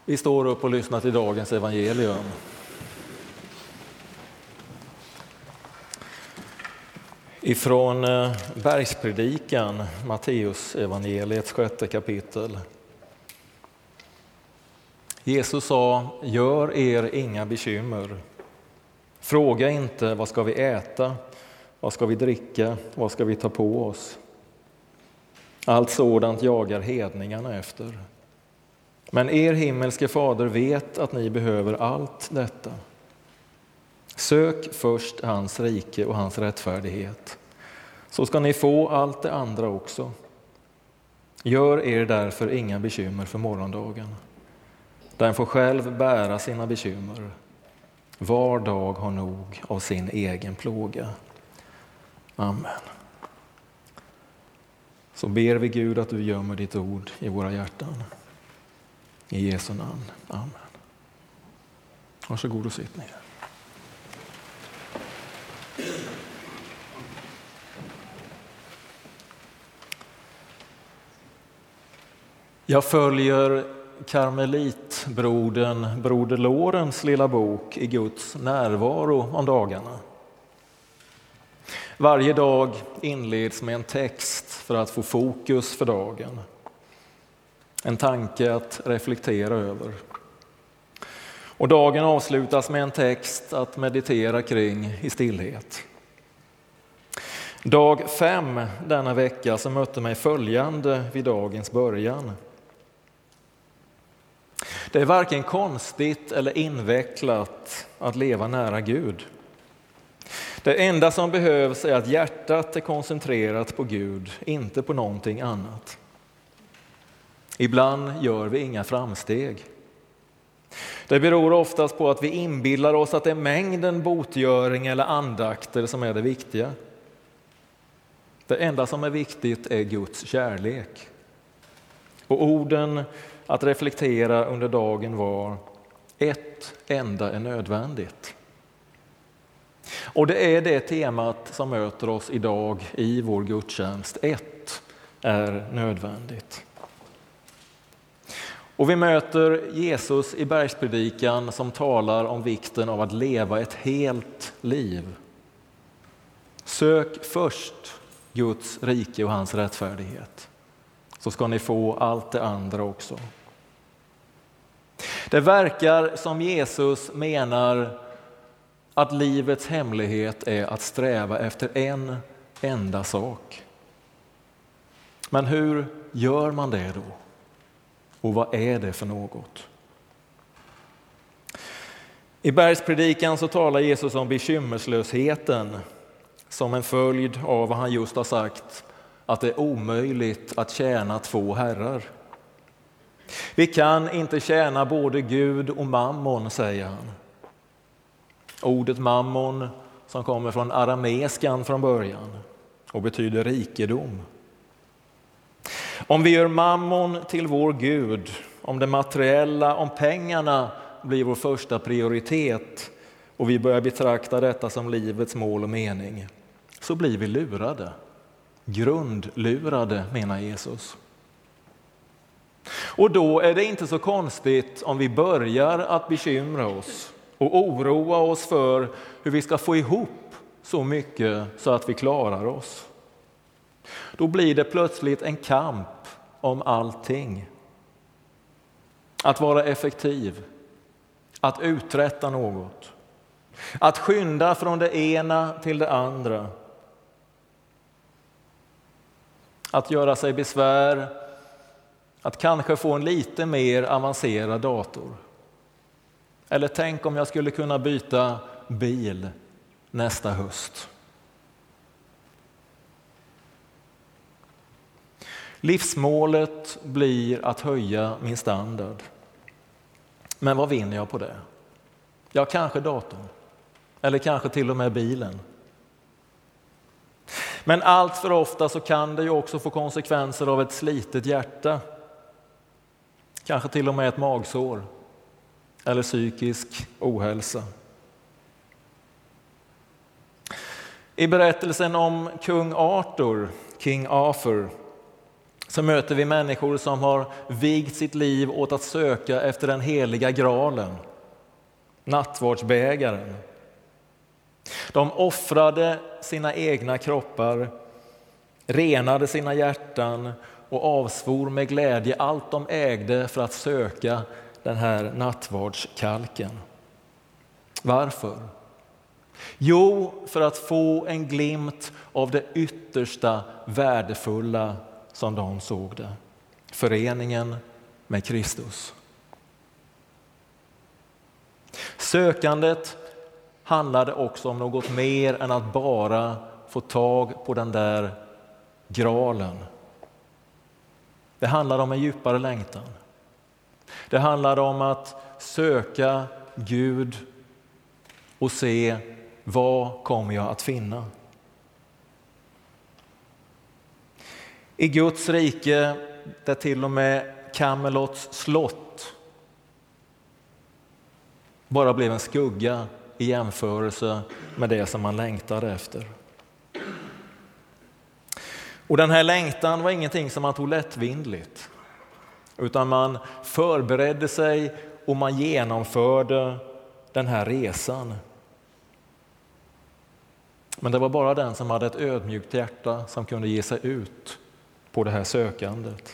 Vi står upp och lyssnar till dagens evangelium. Ifrån Bergspredikan, Matteus evangeliets 6:e kapitel. Jesus sa: gör er inga bekymmer. Fråga inte, vad ska vi äta? Vad ska vi dricka? Vad ska vi ta på oss? Allt sådant jagar hedningarna efter. Men er himmelske fader vet att ni behöver allt detta. Sök först hans rike och hans rättfärdighet, så ska ni få allt det andra också. Gör er därför inga bekymmer för morgondagen. Den får själv bära sina bekymmer. Var dag har nog av sin egen plåga. Amen. Så ber vi Gud att du gömmer ditt ord i våra hjärtan. I Jesu namn. Amen. Varsågod och sitt ner. Jag följer karmelitbrodern Broder Lorens lilla bok I Guds närvaro om dagarna. Varje dag inleds med en text för att få fokus för dagen. En tanke att reflektera över. Och dagen avslutas med en text att meditera kring i stillhet. Dag 5 denna vecka så mötte mig följande vid dagens början. Det är varken konstigt eller invecklat att leva nära Gud. Det enda som behövs är att hjärtat är koncentrerat på Gud, inte på någonting annat. Ibland gör vi inga framsteg. Det beror oftast på att vi inbillar oss att det är mängden botgöring eller andakter som är det viktiga. Det enda som är viktigt är Guds kärlek. Och orden att reflektera under dagen var: ett enda är nödvändigt. Och det är det temat som möter oss idag i vår gudstjänst. Ett är nödvändigt. Och vi möter Jesus i Bergspredikan som talar om vikten av att leva ett helt liv. Sök först Guds rike och hans rättfärdighet, så ska ni få allt det andra också. Det verkar som Jesus menar att livets hemlighet är att sträva efter en enda sak. Men hur gör man det då? Och vad är det för något? I Bergspredikan så talar Jesus om bekymmerslösheten som en följd av vad han just har sagt, att det är omöjligt att tjäna två herrar. Vi kan inte tjäna både Gud och mammon, säger han. Ordet mammon som kommer från arameskan från början och betyder rikedom. Om vi gör mammon till vår Gud, om det materiella, om pengarna blir vår första prioritet och vi börjar betrakta detta som livets mål och mening, så blir vi lurade. Grundlurade, menar Jesus. Och då är det inte så konstigt om vi börjar att bekymra oss och oroa oss för hur vi ska få ihop så mycket så att vi klarar oss. Då blir det plötsligt en kamp om allting. Att vara effektiv, att uträtta något, att skynda från det ena till det andra. Att göra sig besvär, att kanske få en lite mer avancerad dator. Eller tänk om jag skulle kunna byta bil nästa höst. Livsmålet blir att höja min standard. Men vad vinner jag på det? Ja, kanske datorn. Eller kanske till och med bilen. Men allt för ofta så kan det ju också få konsekvenser av ett slitet hjärta. Kanske till och med ett magsår. Eller psykisk ohälsa. I berättelsen om King Arthur så möter vi människor som har vigt sitt liv åt att söka efter den heliga graalen, nattvardsbägaren. De offrade sina egna kroppar, renade sina hjärtan och avsvor med glädje allt de ägde för att söka den här nattvardskalken. Varför? Jo, för att få en glimt av det yttersta värdefulla som de såg det. Föreningen med Kristus. Sökandet handlade också om något mer än att bara få tag på den där graalen. Det handlade om en djupare längtan. Det handlade om att söka Gud och se vad kommer jag att finna. I Guds rike, där till och med Camelots slott bara blev en skugga i jämförelse med det som man längtade efter. Och den här längtan var ingenting som man tog lättvindligt, utan man förberedde sig och man genomförde den här resan. Men det var bara den som hade ett ödmjukt hjärta som kunde ge sig ut på det här sökandet.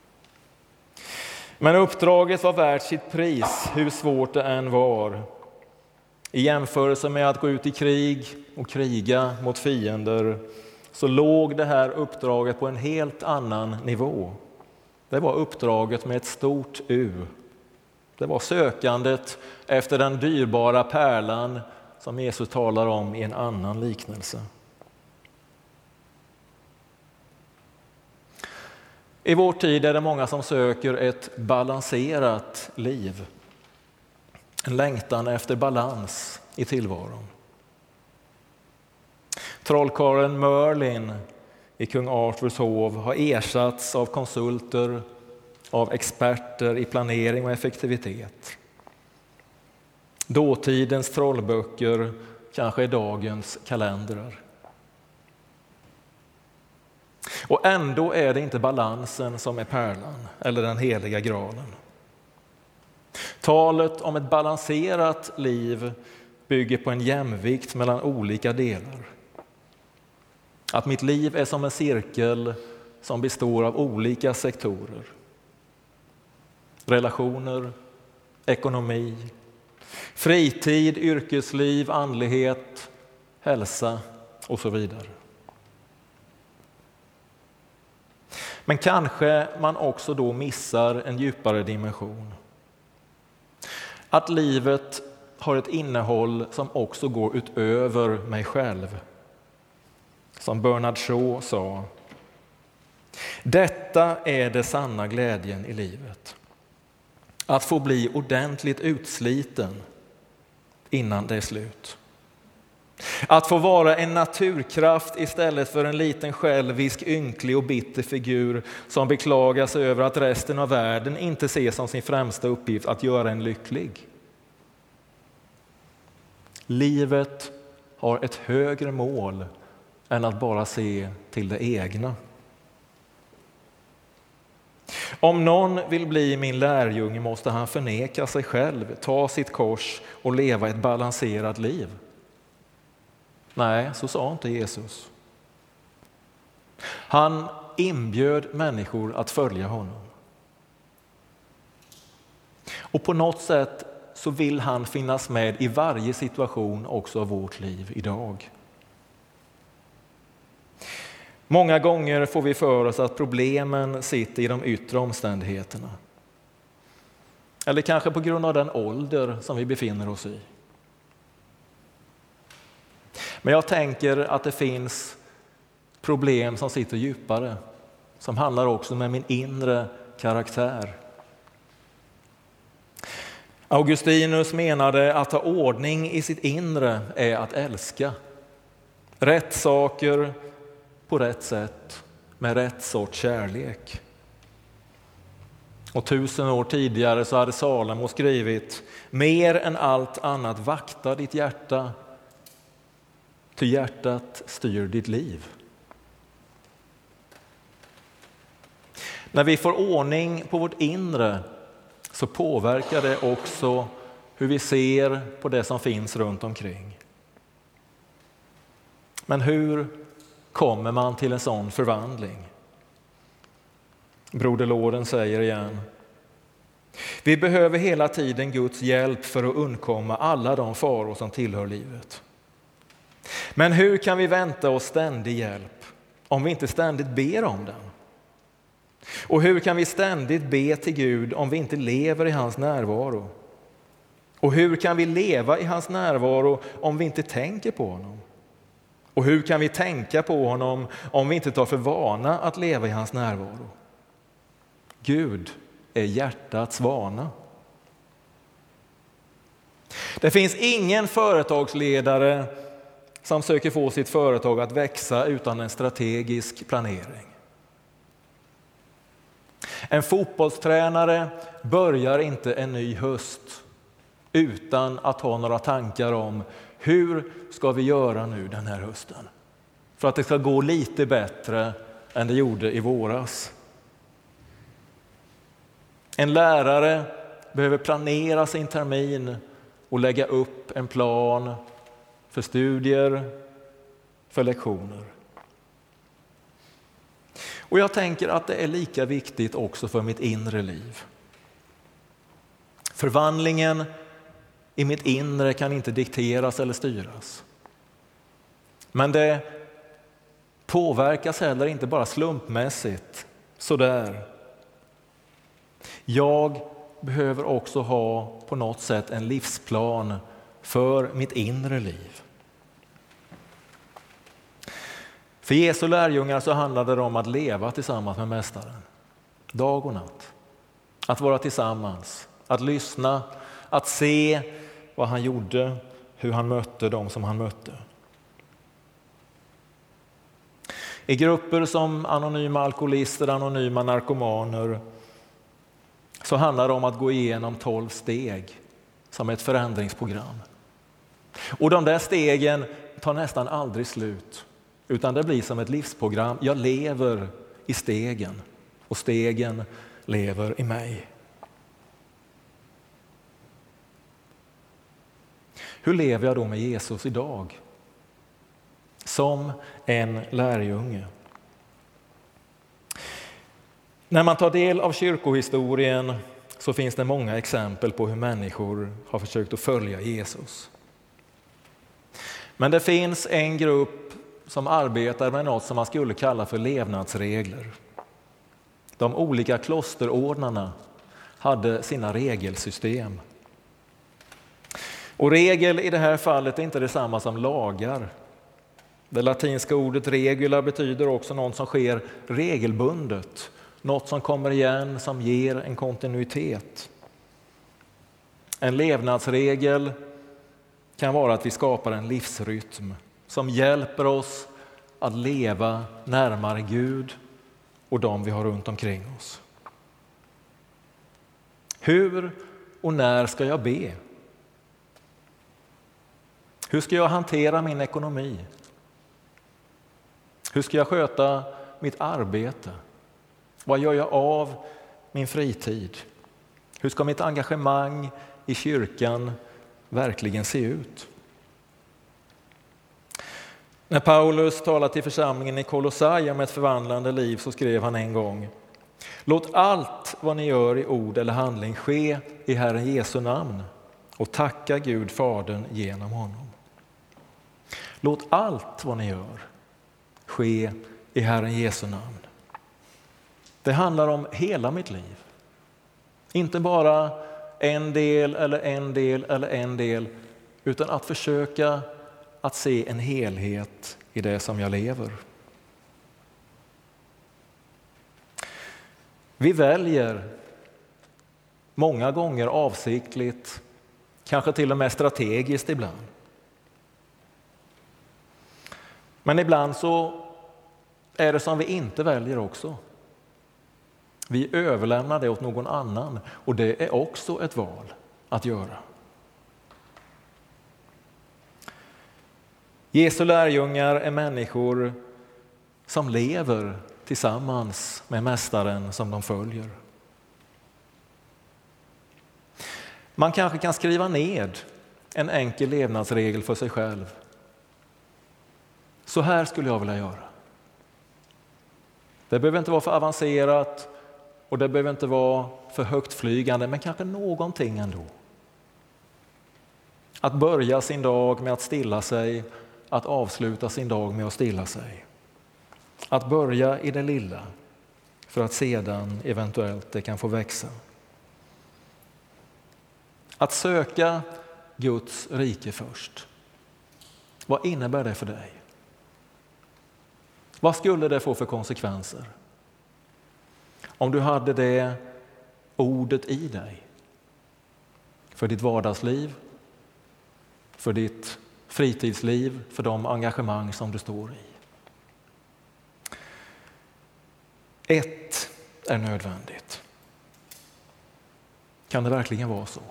Men uppdraget var värt sitt pris, hur svårt det än var. I jämförelse med att gå ut i krig och kriga mot fiender så låg det här uppdraget på en helt annan nivå. Det var uppdraget med ett stort U. Det var sökandet efter den dyrbara pärlan som Jesus talar om i en annan liknelse. I vår tid är det många som söker ett balanserat liv. En längtan efter balans i tillvaron. Trollkarlen Merlin i kung Arthurs hov har ersatts av konsulter, av experter i planering och effektivitet. Dåtidens trollböcker kanske är dagens kalendrar. Och ändå är det inte balansen som är pärlan eller den heliga graalen. Talet om ett balanserat liv bygger på en jämvikt mellan olika delar. Att mitt liv är som en cirkel som består av olika sektorer. Relationer, ekonomi, fritid, yrkesliv, andlighet, hälsa och så vidare. Men kanske man också då missar en djupare dimension. Att livet har ett innehåll som också går utöver mig själv. Som Bernard Shaw sa: detta är det sanna glädjen i livet. Att få bli ordentligt utsliten innan det är slut. Att få vara en naturkraft istället för en liten självisk, ynklig och bitter figur som beklagar sig över att resten av världen inte ser som sin främsta uppgift att göra en lycklig. Livet har ett högre mål än att bara se till det egna. Om någon vill bli min lärjunge måste han förneka sig själv, ta sitt kors och leva ett balanserat liv. Nej, så sa inte Jesus. Han inbjöd människor att följa honom. Och på något sätt så vill han finnas med i varje situation också av vårt liv idag. Många gånger får vi för oss att problemen sitter i de yttre omständigheterna. Eller kanske på grund av den ålder som vi befinner oss i. Men jag tänker att det finns problem som sitter djupare, som handlar också med min inre karaktär. Augustinus menade att ha ordning i sitt inre är att älska. Rätt saker på rätt sätt med rätt sorts kärlek. Och 1000 år tidigare så hade Salomo skrivit: mer än allt annat vakta ditt hjärta, ty hjärtat styr ditt liv. När vi får ordning på vårt inre så påverkar det också hur vi ser på det som finns runt omkring. Men hur kommer man till en sån förvandling? Broder Loren säger igen: vi behöver hela tiden Guds hjälp för att undkomma alla de faror som tillhör livet. Men hur kan vi vänta oss ständig hjälp om vi inte ständigt ber om den? Och hur kan vi ständigt be till Gud om vi inte lever i hans närvaro? Och hur kan vi leva i hans närvaro om vi inte tänker på honom? Och hur kan vi tänka på honom om vi inte tar för vana att leva i hans närvaro? Gud är hjärtats vana. Det finns ingen företagsledare som söker få sitt företag att växa utan en strategisk planering. En fotbollstränare börjar inte en ny höst utan att ha några tankar om hur ska vi göra nu den här hösten för att det ska gå lite bättre än det gjorde i våras. En lärare behöver planera sin termin och lägga upp en plan för studier, för lektioner. Och jag tänker att det är lika viktigt också för mitt inre liv. Förvandlingen i mitt inre kan inte dikteras eller styras. Men det påverkas heller inte bara slumpmässigt, sådär. Jag behöver också ha på något sätt en livsplan för mitt inre liv. För Jesu lärjungar så handlade det om att leva tillsammans med Mästaren. Dag och natt. Att vara tillsammans. Att lyssna. Att se vad han gjorde. Hur han mötte dem som han mötte. I grupper som anonyma alkoholister, anonyma narkomaner så handlar det om att gå igenom 12 steg som ett förändringsprogram. Och de där stegen tar nästan aldrig slut. Utan det blir som ett livsprogram. Jag lever i stegen och stegen lever i mig. Hur lever jag då med Jesus idag? Som en lärjunge. När man tar del av kyrkohistorien så finns det många exempel på hur människor har försökt att följa Jesus. Men det finns en grupp som arbetar med något som man skulle kalla för levnadsregler. De olika klosterordnarna hade sina regelsystem. Och regel i det här fallet är inte detsamma som lagar. Det latinska ordet regula betyder också något som sker regelbundet. Något som kommer igen, som ger en kontinuitet. En levnadsregel kan vara att vi skapar en livsrytm som hjälper oss att leva närmare Gud och de vi har runt omkring oss. Hur och när ska jag be? Hur ska jag hantera min ekonomi? Hur ska jag sköta mitt arbete? Vad gör jag av min fritid? Hur ska mitt engagemang i kyrkan verkligen se ut? När Paulus talade till församlingen i Kolossai om ett förvandlande liv så skrev han en gång: låt allt vad ni gör i ord eller handling ske i Herren Jesu namn och tacka Gud Fadern genom honom. Låt allt vad ni gör ske i Herren Jesu namn. Det handlar om hela mitt liv. Inte bara en del eller en del eller en del, utan att försöka att se en helhet i det som jag lever. Vi väljer många gånger avsiktligt, kanske till och med strategiskt ibland. Men ibland så är det som vi inte väljer också. Vi överlämnar det åt någon annan och det är också ett val att göra. Jesu lärjungar är människor som lever tillsammans med mästaren som de följer. Man kanske kan skriva ned en enkel levnadsregel för sig själv. Så här skulle jag vilja göra. Det behöver inte vara för avancerat och det behöver inte vara för högt flygande, men kanske någonting ändå. Att börja sin dag med att stilla sig, att avsluta sin dag med att stilla sig. Att börja i det lilla för att sedan eventuellt det kan få växa. Att söka Guds rike först. Vad innebär det för dig? Vad skulle det få för konsekvenser? Om du hade det ordet i dig. För ditt vardagsliv, för ditt fritidsliv, för de engagemang som du står i. Ett är nödvändigt. Kan det verkligen vara så?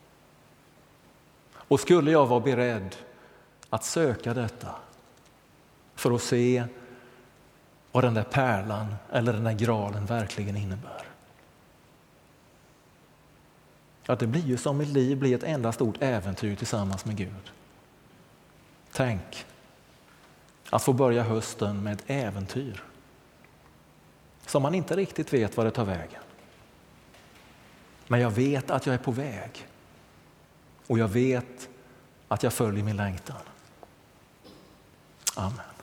Och skulle jag vara beredd att söka detta för att se vad den där pärlan eller den där graalen verkligen innebär? Ja, det blir ju som mitt liv blir ett enda stort äventyr tillsammans med Gud. Tänk att få börja hösten med ett äventyr som man inte riktigt vet vad det tar vägen. Men jag vet att jag är på väg och jag vet att jag följer min längtan. Amen.